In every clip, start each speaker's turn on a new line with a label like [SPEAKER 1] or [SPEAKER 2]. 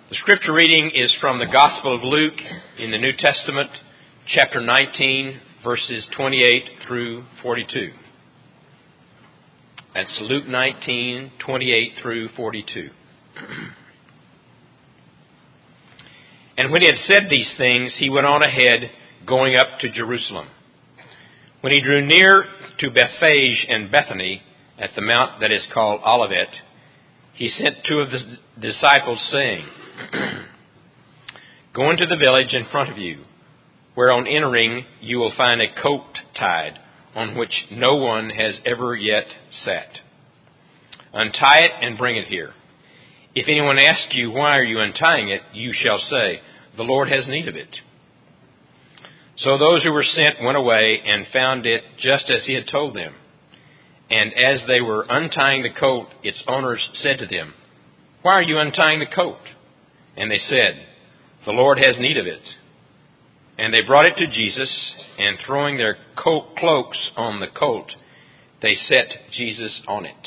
[SPEAKER 1] The scripture reading is from the Gospel of Luke in the New Testament, chapter 19, verses 28 through 42. That's Luke 19, 28 through 42. And when he had said these things, he went on ahead, going up to Jerusalem. When he drew near to Bethphage and Bethany, at the mount that is called Olivet, he sent two of the disciples, saying, Go into the village in front of you, where on entering you will find a coat tied, on which no one has ever yet sat. Untie it and bring it here. If anyone asks you, why are you untying it, you shall say, the Lord has need of it. So those who were sent went away and found it just as he had told them. And as they were untying the coat, its owners said to them, Why are you untying the coat? And they said, The Lord has need of it. And they brought it to Jesus, and throwing their cloaks on the coat, they set Jesus on it.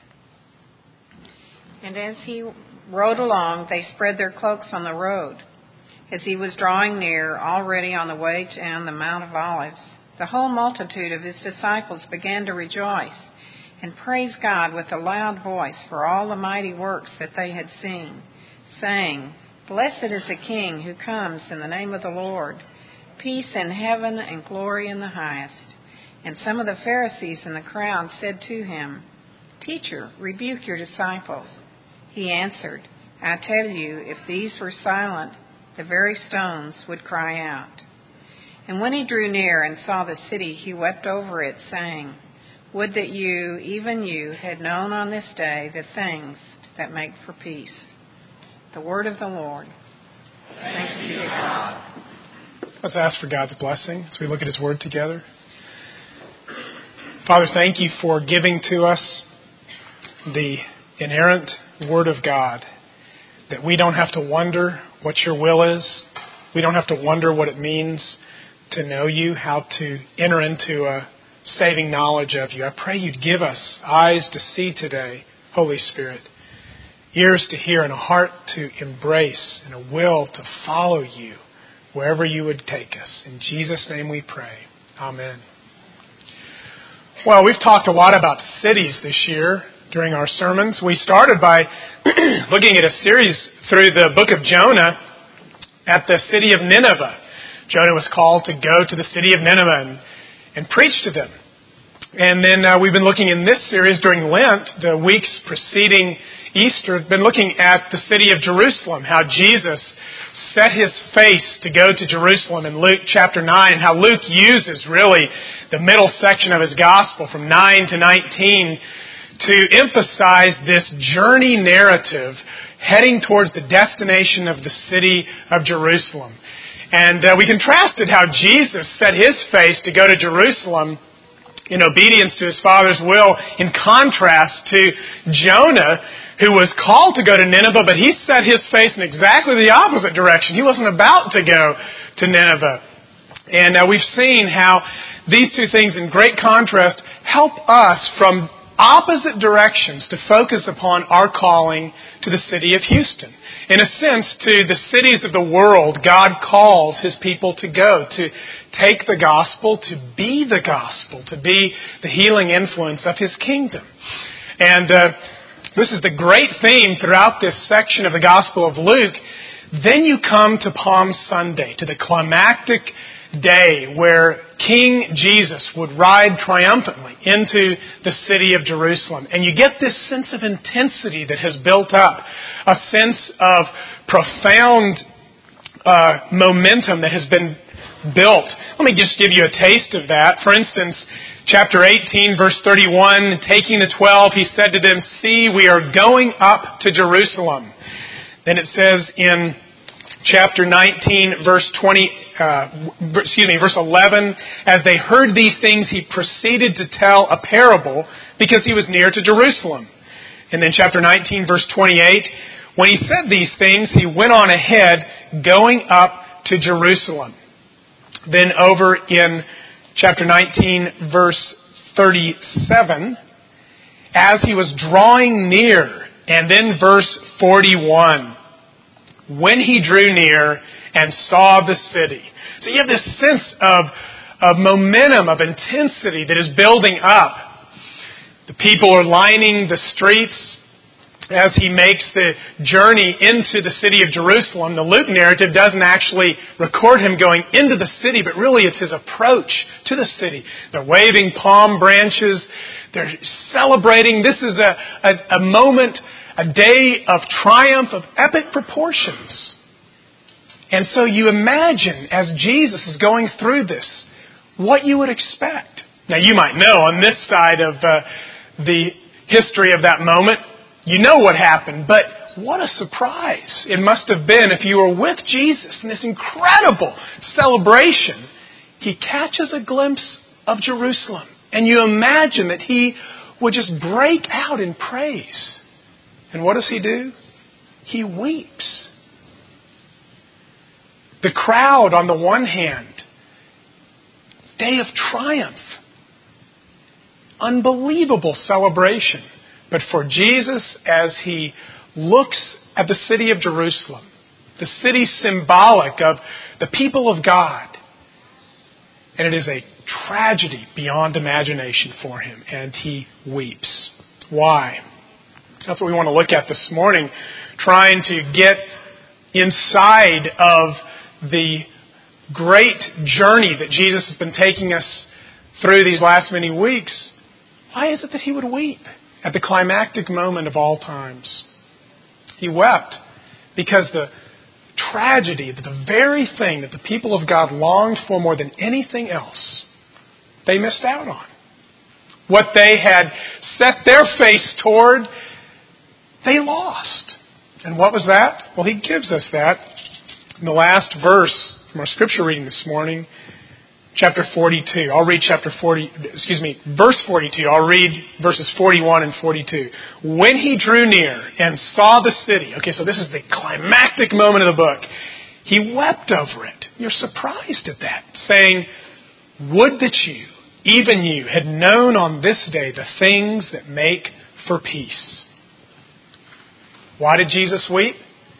[SPEAKER 2] And as he rode along, they spread their cloaks on the road. As he was drawing near, already on the way down the Mount of Olives, the whole multitude of his disciples began to rejoice and praise God with a loud voice for all the mighty works that they had seen, saying, Blessed is the King who comes in the name of the Lord, peace in heaven and glory in the highest. And some of the Pharisees in the crowd said to him, Teacher, rebuke your disciples. He answered, I tell you, if these were silent, the very stones would cry out. And when he drew near and saw the city, he wept over it, saying, Would that you, even you, had known on this day the things that make for peace. The word of the Lord. Thanks be to God.
[SPEAKER 3] Let's ask for God's blessing as we look at His word together. Father, thank you for giving to us the inerrant word of God, that we don't have to wonder what your will is. We don't have to wonder what it means to know you, how to enter into a saving knowledge of you. I pray you'd give us eyes to see today, Holy Spirit, ears to hear and a heart to embrace and a will to follow you wherever you would take us. In Jesus' name we pray. Amen. Well, we've talked a lot about cities this year during our sermons. We started by looking at a series through the book of Jonah at the city of Nineveh. Jonah was called to go to the city of Nineveh and preach to them. And then we've been looking in this series during Lent, the weeks preceding Easter, been looking at the city of Jerusalem, how Jesus set his face to go to Jerusalem in Luke chapter 9, and how Luke uses really the middle section of his gospel from 9 to 19 to emphasize this journey narrative heading towards the destination of the city of Jerusalem. And we contrasted how Jesus set his face to go to Jerusalem in obedience to his Father's will, in contrast to Jonah, who was called to go to Nineveh, but he set his face in exactly the opposite direction. He wasn't about to go to Nineveh. And we've seen how these two things in great contrast help us from opposite directions to focus upon our calling to the city of Houston. In a sense, to the cities of the world, God calls His people to go, to take the gospel, to be the gospel, to be the healing influence of His kingdom. And this is the great theme throughout this section of the Gospel of Luke. Then you come to Palm Sunday, to the climactic day where King Jesus would ride triumphantly into the city of Jerusalem. And you get this sense of intensity that has built up, a sense of profound momentum that has been built. Let me just give you a taste of that. For instance, chapter 18, verse 31, taking the 12, he said to them, See, we are going up to Jerusalem. Then it says in chapter 19, verse 11, as they heard these things, he proceeded to tell a parable because he was near to Jerusalem. And then chapter 19, verse 28, when he said these things, he went on ahead, going up to Jerusalem. Then over in chapter 19, verse 37, as he was drawing near, and then verse 41, when he drew near and saw the city. So you have this sense of momentum, of intensity that is building up. The people are lining the streets as he makes the journey into the city of Jerusalem. The Luke narrative doesn't actually record him going into the city, but really it's his approach to the city. They're waving palm branches. They're celebrating. This is a moment, a day of triumph of epic proportions. And so you imagine, as Jesus is going through this, what you would expect. Now you might know on this side of the history of that moment, you know what happened, but what a surprise it must have been if you were with Jesus in this incredible celebration. He catches a glimpse of Jerusalem, and you imagine that he would just break out in praise. And what does he do? He weeps. The crowd, on the one hand, day of triumph, unbelievable celebration. But for Jesus, as he looks at the city of Jerusalem, the city symbolic of the people of God, and it is a tragedy beyond imagination for him, and he weeps. Why? That's what we want to look at this morning, trying to get inside of the great journey that Jesus has been taking us through these last many weeks. Why is it that he would weep at the climactic moment of all times? He wept because the tragedy, the very thing that the people of God longed for more than anything else, they missed out on. What they had set their face toward, they lost. And what was that? Well, he gives us that in the last verse from our scripture reading this morning, chapter 42. I'll read verse 42. I'll read verses 41 and 42. When he drew near and saw the city. Okay, so this is the climactic moment of the book. He wept over it. You're surprised at that, saying, would that you, even you, had known on this day the things that make for peace. Why did Jesus weep?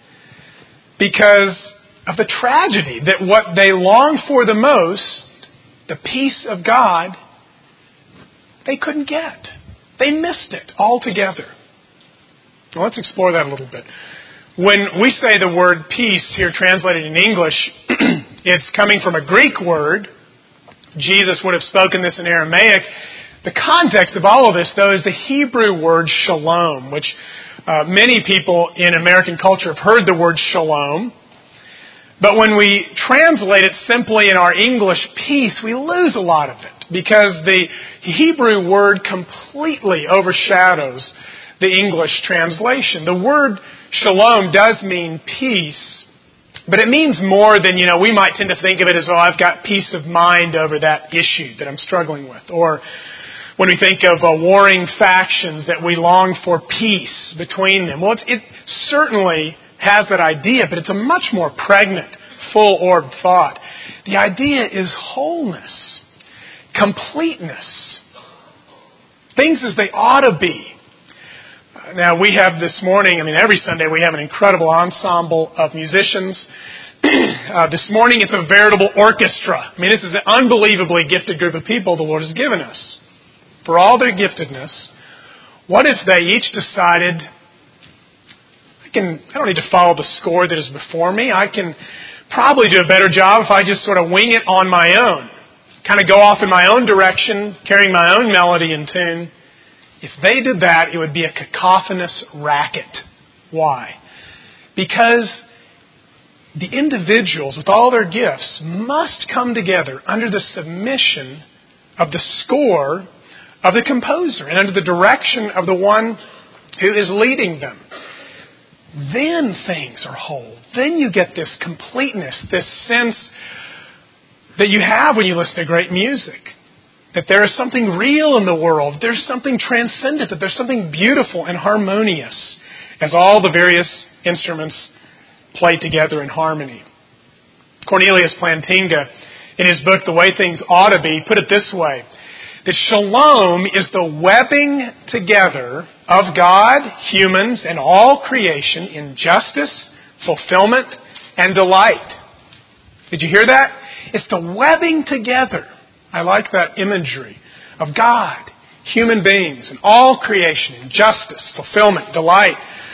[SPEAKER 3] Because of the tragedy that what they longed for the most, the peace of God, they couldn't get. They missed it altogether. Well, let's explore that a little bit. When we say the word peace here translated in English, it's coming from a Greek word. Jesus would have spoken this in Aramaic. The context of all of this, though, is the Hebrew word shalom, which many people in American culture have heard the word shalom. But when we translate it simply in our English peace, we lose a lot of it because the Hebrew word completely overshadows the English translation. The word shalom does mean peace, but it means more than, we might tend to think of it as, I've got peace of mind over that issue that I'm struggling with. Or when we think of warring factions that we long for peace between them. Well, it certainly has that idea, but it's a much more pregnant, full-orbed thought. The idea is wholeness, completeness, things as they ought to be. Now, we have this morning, every Sunday we have an incredible ensemble of musicians. This morning it's a veritable orchestra. This is an unbelievably gifted group of people the Lord has given us. For all their giftedness, what if they each decided, I don't need to follow the score that is before me. I can probably do a better job if I just sort of wing it on my own. Kind of go off in my own direction, carrying my own melody and tune. If they did that, it would be a cacophonous racket. Why? Because the individuals, with all their gifts, must come together under the submission of the score of the composer and under the direction of the one who is leading them. Then things are whole. Then you get this completeness, this sense that you have when you listen to great music. That there is something real in the world. There's something transcendent. That there's something beautiful and harmonious as all the various instruments play together in harmony. Cornelius Plantinga, in his book, The Way Things Ought to Be, put it this way. That shalom is the webbing together of God, humans, and all creation in justice, fulfillment, and delight. Did you hear that? It's the webbing together. I like that imagery of God, human beings, and all creation, and justice, fulfillment, delight.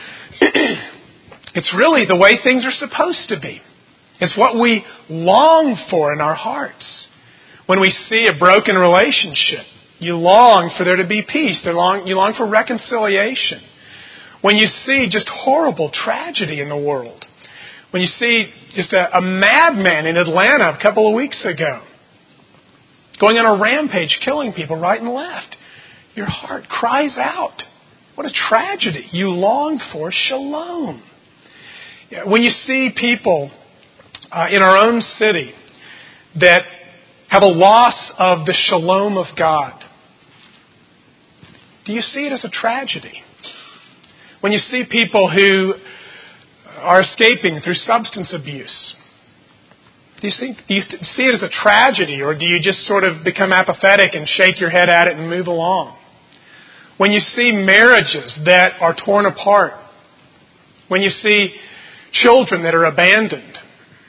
[SPEAKER 3] It's really the way things are supposed to be. It's what we long for in our hearts. When we see a broken relationship, you long for there to be peace. You long for reconciliation. When you see just horrible tragedy in the world, when you see just a madman in Atlanta a couple of weeks ago, going on a rampage, killing people right and left, your heart cries out. What a tragedy. You long for shalom. When you see people in our own city that have a loss of the shalom of God, do you see it as a tragedy? When you see people who are escaping through substance abuse, do you see it as a tragedy, or do you just sort of become apathetic and shake your head at it and move along? When you see marriages that are torn apart, when you see children that are abandoned,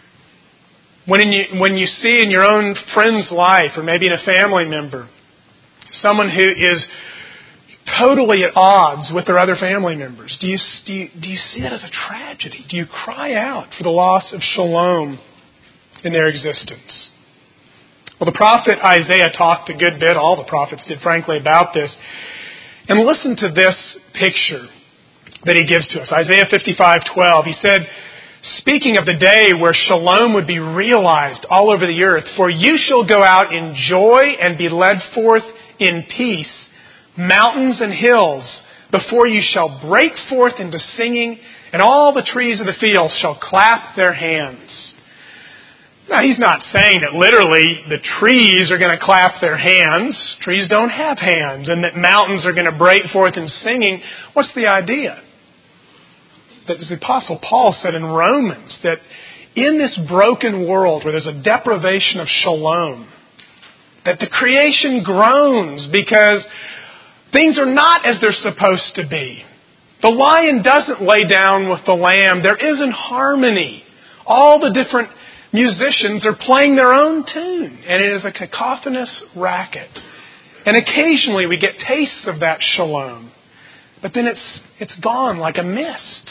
[SPEAKER 3] when you see in your own friend's life, or maybe in a family member, someone who is totally at odds with their other family members, do you see that as a tragedy? Do you cry out for the loss of shalom in their existence? Well, the prophet Isaiah talked a good bit, all the prophets did, frankly, about this. And listen to this picture that he gives to us. Isaiah 55:12. He said, speaking of the day where shalom would be realized all over the earth, "For you shall go out in joy and be led forth in peace. Mountains and hills before you shall break forth into singing, and all the trees of the field shall clap their hands." Now, he's not saying that literally the trees are going to clap their hands. Trees don't have hands. And that mountains are going to break forth in singing. What's the idea? That, as the Apostle Paul said in Romans, that in this broken world where there's a deprivation of shalom, that the creation groans because things are not as they're supposed to be. The lion doesn't lay down with the lamb. There isn't harmony. All the different musicians are playing their own tune, and it is a cacophonous racket. And occasionally we get tastes of that shalom, but then it's gone like a mist.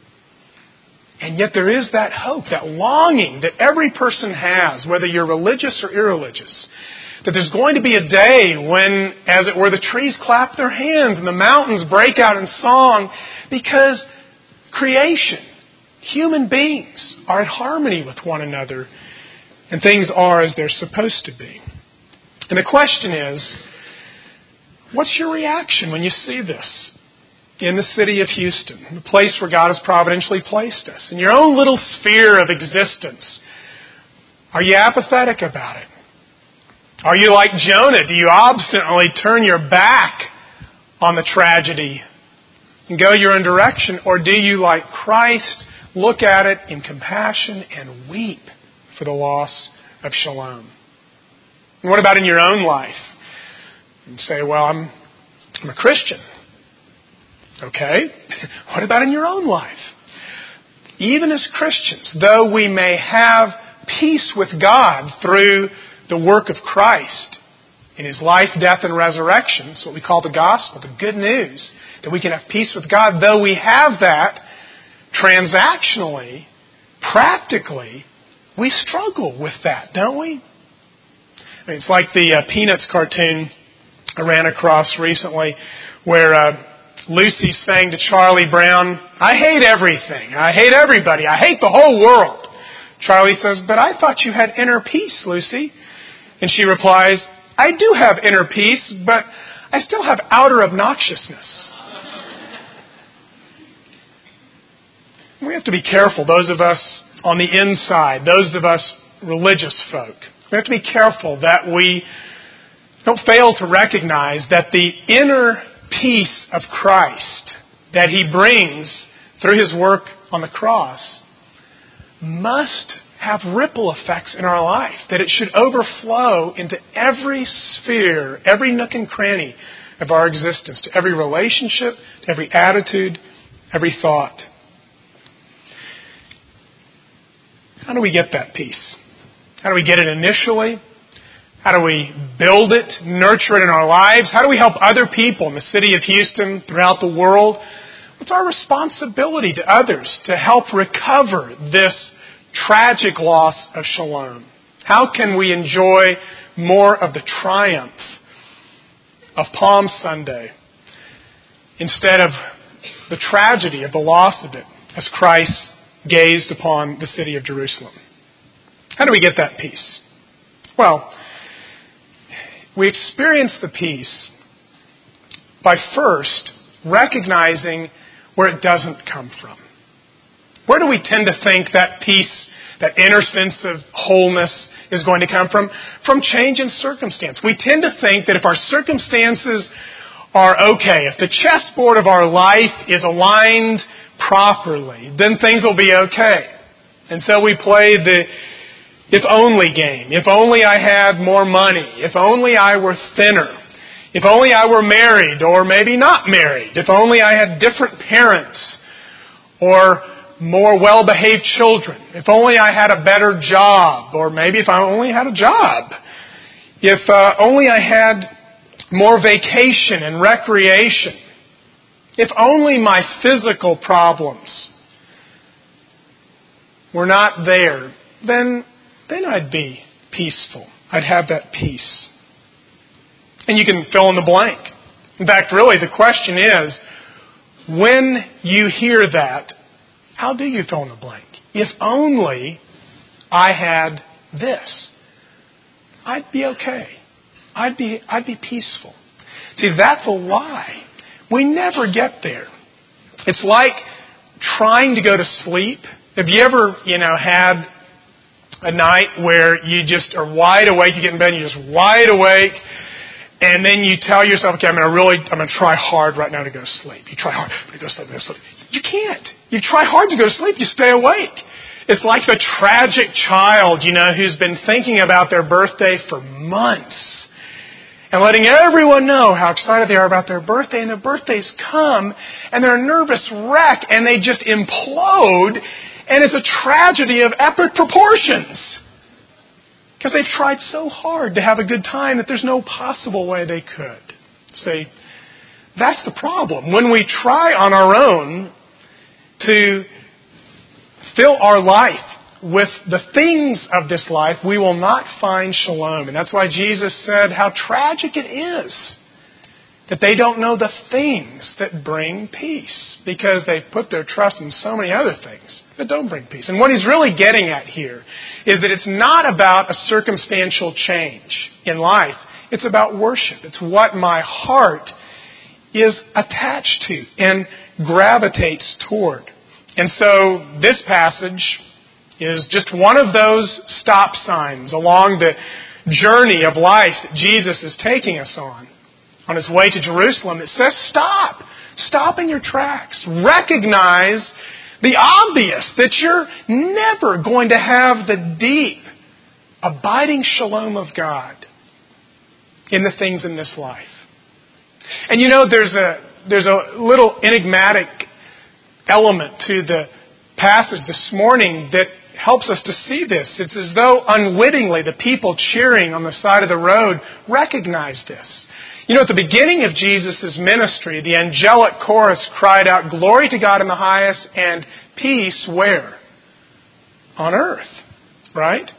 [SPEAKER 3] And yet there is that hope, that longing that every person has, whether you're religious or irreligious, that there's going to be a day when, as it were, the trees clap their hands and the mountains break out in song, because creation, human beings, are in harmony with one another, and things are as they're supposed to be. And the question is, what's your reaction when you see this in the city of Houston, the place where God has providentially placed us, in your own little sphere of existence? Are you apathetic about it? Are you like Jonah? Do you obstinately turn your back on the tragedy and go your own direction? Or do you, like Christ, look at it in compassion and weep for the loss of shalom? And what about in your own life? You say, well, I'm a Christian. Okay. What about in your own life? Even as Christians, though we may have peace with God through the work of Christ in His life, death, and resurrection, it's what we call the gospel, the good news, that we can have peace with God, though we have that, transactionally, practically, we struggle with that, don't we? I mean, it's like the Peanuts cartoon I ran across recently, where Lucy saying to Charlie Brown, "I hate everything. I hate everybody. I hate the whole world." Charlie says, "But I thought you had inner peace, Lucy." And she replies, "I do have inner peace, but I still have outer obnoxiousness." We have to be careful, those of us on the inside, those of us religious folk. We have to be careful that we don't fail to recognize that the inner peace of Christ that He brings through His work on the cross must have ripple effects in our life, that it should overflow into every sphere, every nook and cranny of our existence, to every relationship, to every attitude, every thought. How do we get that peace? How do we get it initially? How do we build it, nurture it in our lives? How do we help other people in the city of Houston, throughout the world? What's our responsibility to others to help recover this tragic loss of shalom? How can we enjoy more of the triumph of Palm Sunday instead of the tragedy of the loss of it as Christ gazed upon the city of Jerusalem? How do we get that peace? Well, we experience the peace by first recognizing where it doesn't come from. Where do we tend to think that peace, that inner sense of wholeness is going to come from? From change in circumstance. We tend to think that if our circumstances are okay, if the chessboard of our life is aligned properly, then things will be okay. And so we play the if only game. If only I had more money. If only I were thinner. If only I were married or maybe not married. If only I had different parents or more well-behaved children. If only I had a better job, or maybe if I only had a job. If only I had more vacation and recreation. If only my physical problems were not there, then I'd be peaceful. I'd have that peace. And you can fill in the blank. In fact, really, the question is, when you hear that, how do you fill in the blank? If only I had this, I'd be okay. I'd be peaceful. See, that's a lie. We never get there. It's like trying to go to sleep. Have you ever, had a night where you just are wide awake, you get in bed and you're just wide awake, and then you tell yourself, okay, I'm going to try hard right now to go to sleep. You try hard, I'm going to go to sleep. You can't. You try hard to go to sleep, you stay awake. It's like the tragic child, who's been thinking about their birthday for months and letting everyone know how excited they are about their birthday, and their birthdays come and they're a nervous wreck and they just implode, and it's a tragedy of epic proportions. Because they've tried so hard to have a good time that there's no possible way they could. See, that's the problem. When we try on our own to fill our life with the things of this life, we will not find shalom. And that's why Jesus said how tragic it is that they don't know the things that bring peace, because they've put their trust in so many other things that don't bring peace. And what he's really getting at here is that it's not about a circumstantial change in life. It's about worship. It's what my heart is attached to and gravitates toward. And so this passage is just one of those stop signs along the journey of life that Jesus is taking us on his way to Jerusalem. It says stop. Stop in your tracks. Recognize the obvious, that you're never going to have the deep, abiding shalom of God in the things in this life. And there's a little enigmatic element to the passage this morning that helps us to see this. It's as though unwittingly the people cheering on the side of the road recognize this. At the beginning of Jesus' ministry, the angelic chorus cried out, "Glory to God in the highest, and peace," where? On earth, right?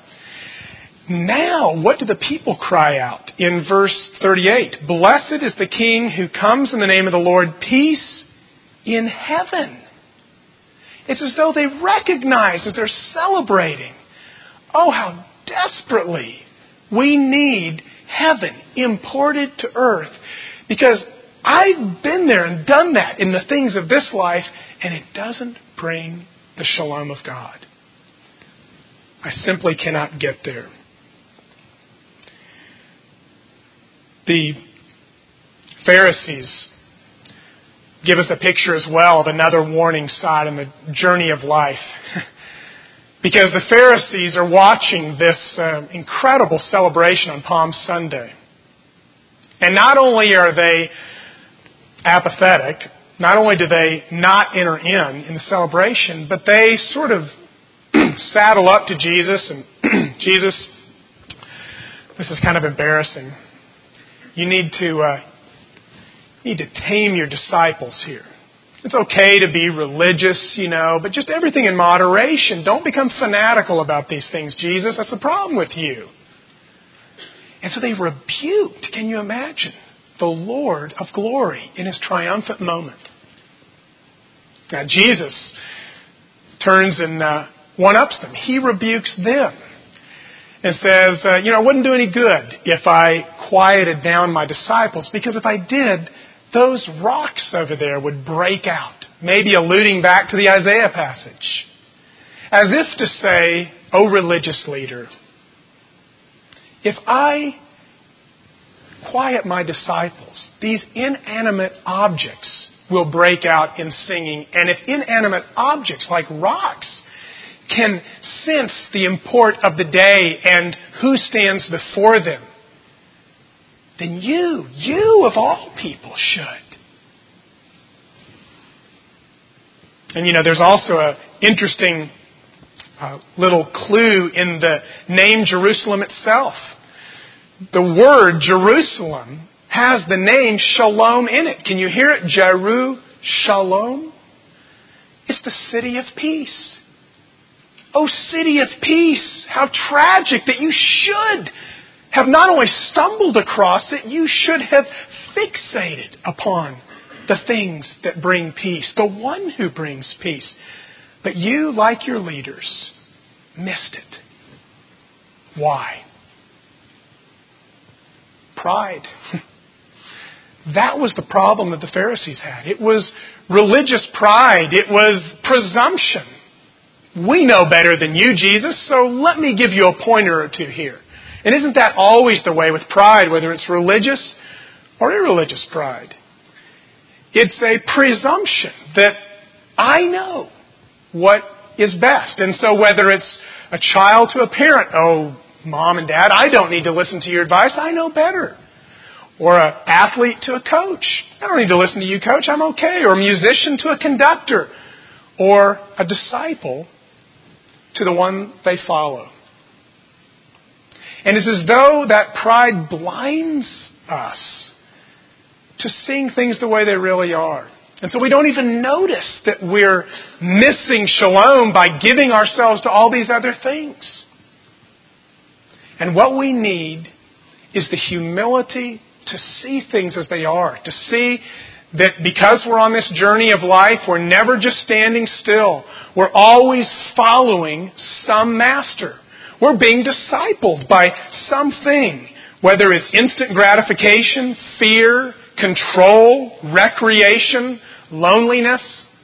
[SPEAKER 3] Now, what do the people cry out in verse 38? "Blessed is the King who comes in the name of the Lord, peace in heaven." It's as though they recognize as they're celebrating, oh, how desperately we need heaven imported to earth. Because I've been there and done that in the things of this life, and it doesn't bring the shalom of God. I simply cannot get there. The Pharisees give us a picture as well of another warning sign in the journey of life. Because the Pharisees are watching this incredible celebration on Palm Sunday. And not only are they apathetic, not only do they not enter in the celebration, but they sort of saddle up to Jesus, and Jesus, this is kind of embarrassing. You need to tame your disciples here. It's okay to be religious, but just everything in moderation. Don't become fanatical about these things, Jesus. That's the problem with you. And so they rebuked, can you imagine, the Lord of glory in His triumphant moment. Now Jesus turns and one-ups them. He rebukes them and says, it wouldn't do any good if I quieted down my disciples, because if I did, those rocks over there would break out, maybe alluding back to the Isaiah passage. As if to say, O religious leader, if I quiet my disciples, these inanimate objects will break out in singing. And if inanimate objects like rocks can sense the import of the day and who stands before them, then you of all people should. And there's also an interesting little clue in the name Jerusalem itself. The word Jerusalem has the name Shalom in it. Can you hear it? Jeru-Shalom. It's the city of peace. Oh, city of peace, how tragic that you should have not only stumbled across it, you should have fixated upon the things that bring peace, the one who brings peace. But you, like your leaders, missed it. Why? Pride. That was the problem that the Pharisees had. It was religious pride. It was presumption. We know better than you, Jesus, so let me give you a pointer or two here. And isn't that always the way with pride, whether it's religious or irreligious pride? It's a presumption that I know what is best. And so whether it's a child to a parent, oh, Mom and Dad, I don't need to listen to your advice, I know better. Or an athlete to a coach, I don't need to listen to you, coach, I'm okay. Or a musician to a conductor. Or a disciple to the one they follow. And it's as though that pride blinds us to seeing things the way they really are. And so we don't even notice that we're missing shalom by giving ourselves to all these other things. And what we need is the humility to see things as they are. To see that because we're on this journey of life, we're never just standing still. We're always following some master. We're being discipled by something, whether it's instant gratification, fear, control, recreation, loneliness.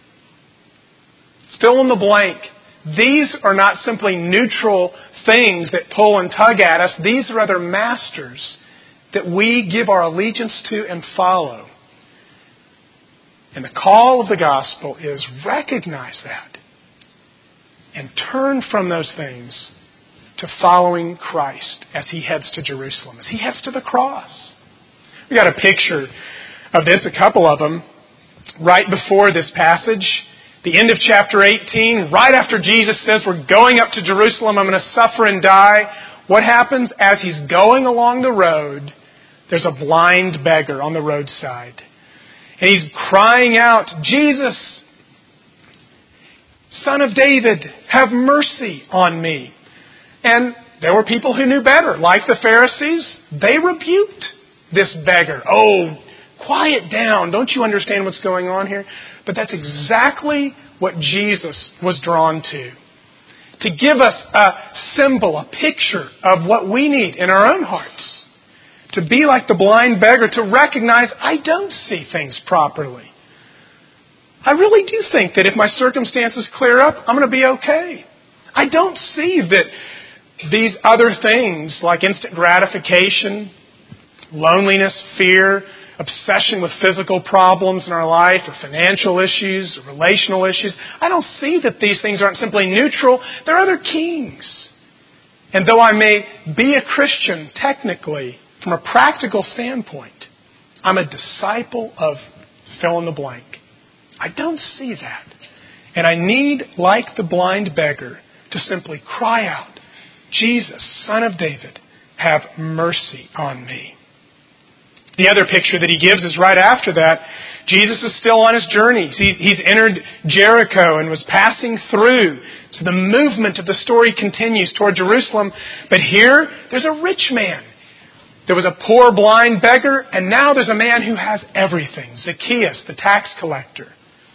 [SPEAKER 3] Fill in the blank. These are not simply neutral things that pull and tug at us. These are other masters that we give our allegiance to and follow. And the call of the gospel is recognize that and turn from those things to following Christ as He heads to Jerusalem, as He heads to the cross. We got a picture of this, a couple of them, right before this passage. The end of chapter 18, right after Jesus says, we're going up to Jerusalem, I'm going to suffer and die. What happens? As He's going along the road, there's a blind beggar on the roadside. And he's crying out, Jesus, Son of David, have mercy on me. And there were people who knew better, like the Pharisees. They rebuked this beggar. Oh, quiet down. Don't you understand what's going on here? But that's exactly what Jesus was drawn to give us a symbol, a picture of what we need in our own hearts. To be like the blind beggar, to recognize I don't see things properly. I really do think that if my circumstances clear up, I'm going to be okay. I don't see that these other things like instant gratification, loneliness, fear, obsession with physical problems in our life, or financial issues, or relational issues, I don't see that these things aren't simply neutral. They're other kings. And though I may be a Christian technically, from a practical standpoint, I'm a disciple of fill in the blank. I don't see that. And I need, like the blind beggar, to to simply cry out, Jesus, Son of David, have mercy on me. The other picture that he gives is right after that. Jesus is still on his journey. He's entered Jericho and was passing through. So the movement of the story continues toward Jerusalem. But here, there's a rich man. There was a poor blind beggar, and now there's a man who has everything. Zacchaeus, the tax collector.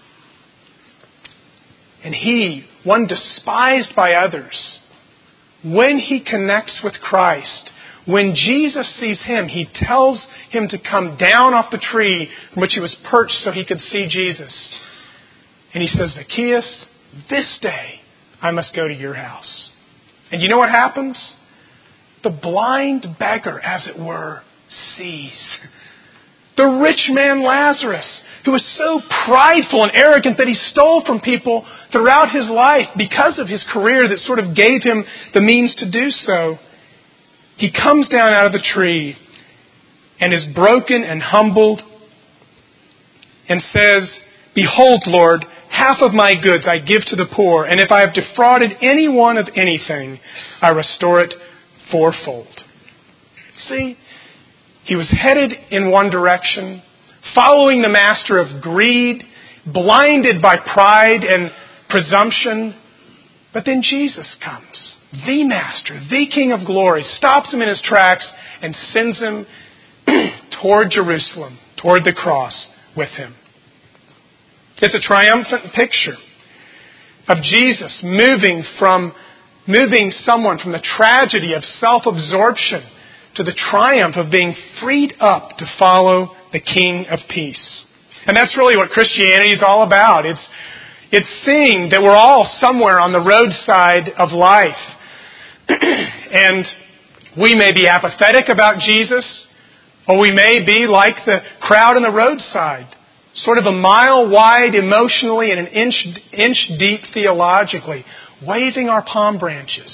[SPEAKER 3] And he, one despised by others, when he connects with Christ, when Jesus sees him, he tells him to come down off the tree from which he was perched so he could see Jesus. And he says, Zacchaeus, this day I must go to your house. And you know what happens? The blind beggar, as it were, sees. The rich man Lazarus, who was so prideful and arrogant that he stole from people throughout his life because of his career that sort of gave him the means to do so. He comes down out of the tree and is broken and humbled and says, Behold, Lord, half of my goods I give to the poor, and if I have defrauded anyone of anything, I restore it fourfold. See, he was headed in one direction, following the master of greed, blinded by pride and presumption. But then Jesus comes, the master, the King of glory, stops him in his tracks and sends him toward Jerusalem, toward the cross with him. It's a triumphant picture of Jesus moving someone from the tragedy of self-absorption to the triumph of being freed up to follow the King of peace. And that's really what Christianity is all about. It's seeing that we're all somewhere on the roadside of life. And we may be apathetic about Jesus, or we may be like the crowd on the roadside, sort of a mile wide emotionally and an inch deep theologically, waving our palm branches.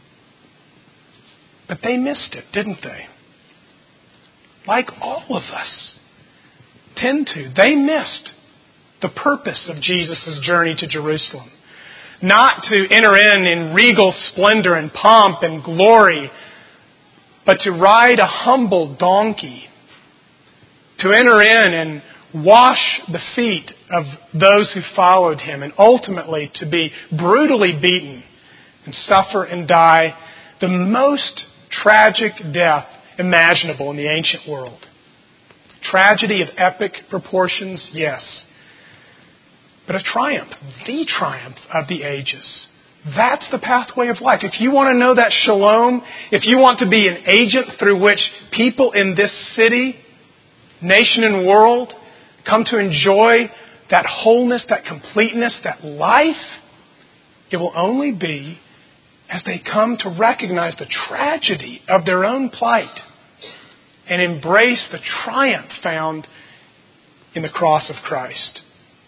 [SPEAKER 3] But they missed it, didn't they? Like all of us tend to. They missed the purpose of Jesus' journey to Jerusalem. Not to enter in regal splendor and pomp and glory, but to ride a humble donkey. To enter in and wash the feet of those who followed him, and ultimately to be brutally beaten and suffer and die the most tragic death imaginable in the ancient world. Tragedy of epic proportions, yes. But a triumph, the triumph of the ages. That's the pathway of life. If you want to know that shalom, if you want to be an agent through which people in this city, nation and world come to enjoy that wholeness, that completeness, that life, it will only be as they come to recognize the tragedy of their own plight and embrace the triumph found in the cross of Christ.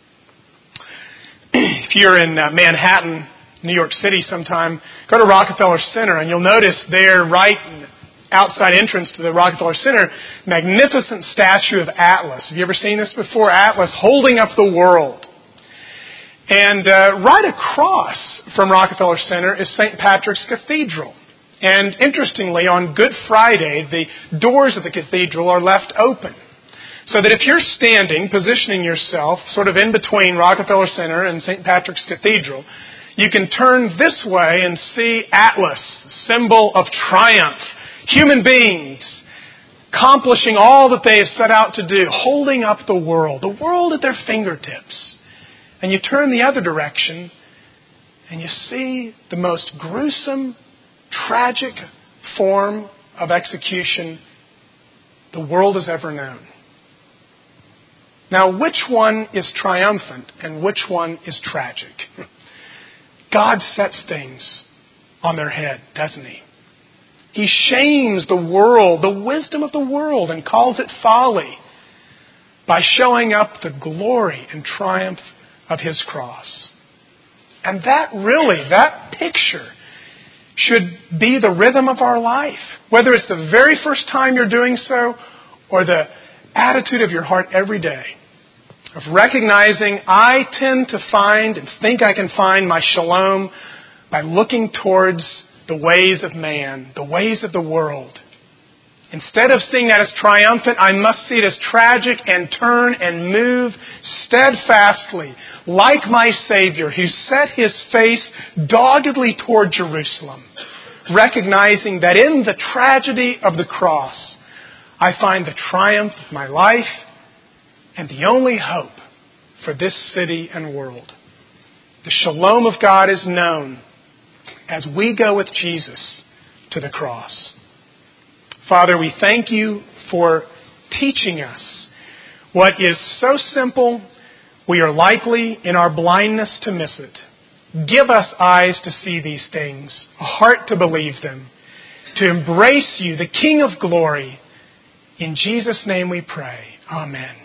[SPEAKER 3] If you're in Manhattan, New York City sometime, go to Rockefeller Center and you'll notice there, right outside entrance to the Rockefeller Center, magnificent statue of Atlas. Have you ever seen this before? Atlas holding up the world. And right across from Rockefeller Center is St. Patrick's Cathedral. And interestingly, on Good Friday, the doors of the cathedral are left open. So that if you're standing, positioning yourself sort of in between Rockefeller Center and St. Patrick's Cathedral, you can turn this way and see Atlas, symbol of triumph. Human beings accomplishing all that they have set out to do, holding up the world at their fingertips. And you turn the other direction and you see the most gruesome, tragic form of execution the world has ever known. Now, which one is triumphant and which one is tragic? God sets things on their head, doesn't he? He shames the world, the wisdom of the world, and calls it folly by showing up the glory and triumph of his cross. And that picture should be the rhythm of our life. Whether it's the very first time you're doing so or the attitude of your heart every day. Of recognizing I tend to find and think I can find my shalom by looking towards the ways of man, the ways of the world. Instead of seeing that as triumphant, I must see it as tragic and turn and move steadfastly, like my Savior, who set His face doggedly toward Jerusalem, recognizing that in the tragedy of the cross, I find the triumph of my life and the only hope for this city and world. The shalom of God is known as we go with Jesus to the cross. Father, we thank you for teaching us what is so simple, we are likely in our blindness to miss it. Give us eyes to see these things, a heart to believe them, to embrace you, the King of glory. In Jesus' name we pray. Amen.